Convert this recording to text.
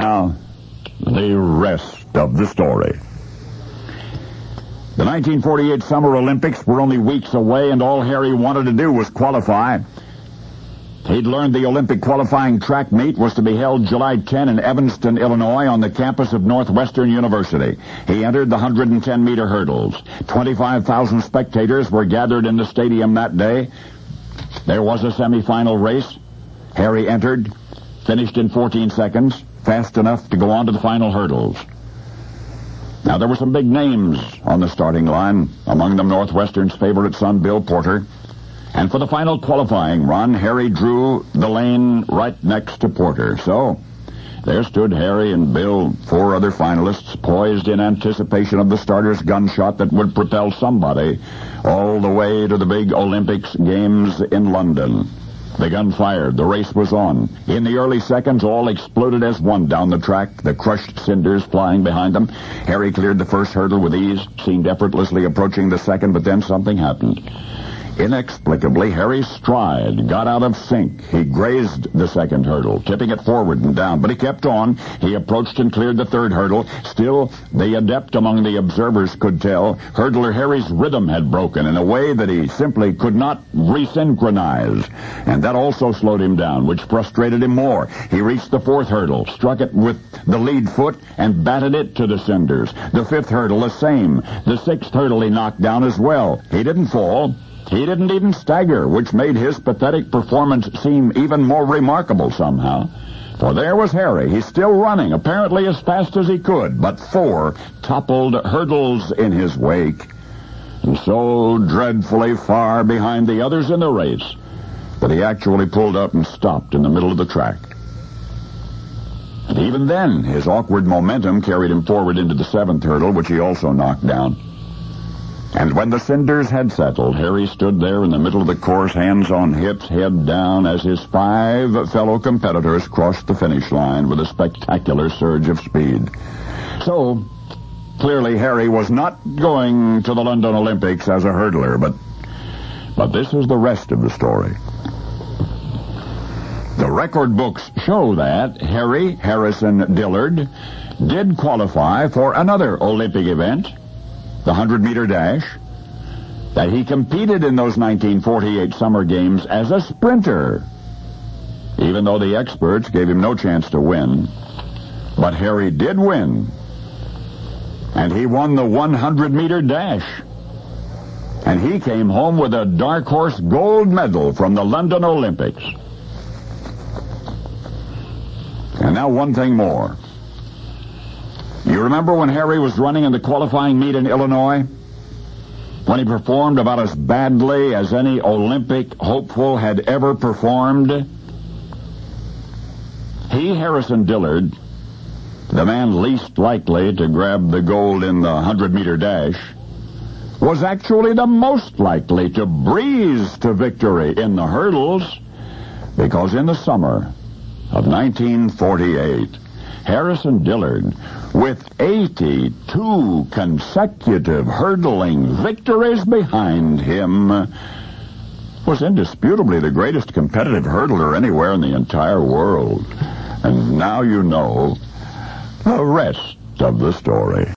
now, the rest of the story. The 1948 Summer Olympics were only weeks away, and all Harry wanted to do was qualify. He'd learned the Olympic qualifying track meet was to be held July 10 in Evanston, Illinois, on the campus of Northwestern University. He entered the 110-meter hurdles. 25,000 spectators were gathered in the stadium that day. There was a semifinal race. Harry entered, finished in 14 seconds, fast enough to go on to the final hurdles. Now, there were some big names on the starting line, among them Northwestern's favorite son, Bill Porter. And for the final qualifying run, Harry drew the lane right next to Porter. So, there stood Harry and Bill, 4 other finalists, poised in anticipation of the starter's gunshot that would propel somebody all the way to the big Olympics Games in London. The gun fired. The race was on. In the early seconds, all exploded as one down the track, the crushed cinders flying behind them. Harry cleared the first hurdle with ease, seemed effortlessly approaching the second, but then something happened. Inexplicably, Harry's stride got out of sync. He grazed the second hurdle, tipping it forward and down, but he kept on. He approached and cleared the third hurdle. Still, the adept among the observers could tell hurdler Harry's rhythm had broken in a way that he simply could not resynchronize, and that also slowed him down, which frustrated him more. He reached the fourth hurdle, struck it with the lead foot, and batted it to the cinders. The fifth hurdle, the same. The sixth hurdle he knocked down as well. He didn't fall. He didn't even stagger, which made his pathetic performance seem even more remarkable somehow. For there was Harry. He's still running, apparently as fast as he could, but 4 toppled hurdles in his wake, and so dreadfully far behind the others in the race that he actually pulled up and stopped in the middle of the track. And even then, his awkward momentum carried him forward into the 7th hurdle, which he also knocked down. And when the cinders had settled, Harry stood there in the middle of the course, hands on hips, head down, as his 5 fellow competitors crossed the finish line with a spectacular surge of speed. So, clearly Harry was not going to the London Olympics as a hurdler, but this is the rest of the story. The record books show that Harry Harrison Dillard did qualify for another Olympic event, the 100-meter dash, that he competed in those 1948 Summer Games as a sprinter, even though the experts gave him no chance to win. But Harry did win, and he won the 100-meter dash. And he came home with a dark horse gold medal from the London Olympics. And now one thing more. You remember when Harry was running in the qualifying meet in Illinois? When he performed about as badly as any Olympic hopeful had ever performed? He, Harrison Dillard, the man least likely to grab the gold in the 100-meter dash, was actually the most likely to breeze to victory in the hurdles, because in the summer of 1948, Harrison Dillard, with 82 consecutive hurdling victories behind him, was indisputably the greatest competitive hurdler anywhere in the entire world. And now you know the rest of the story.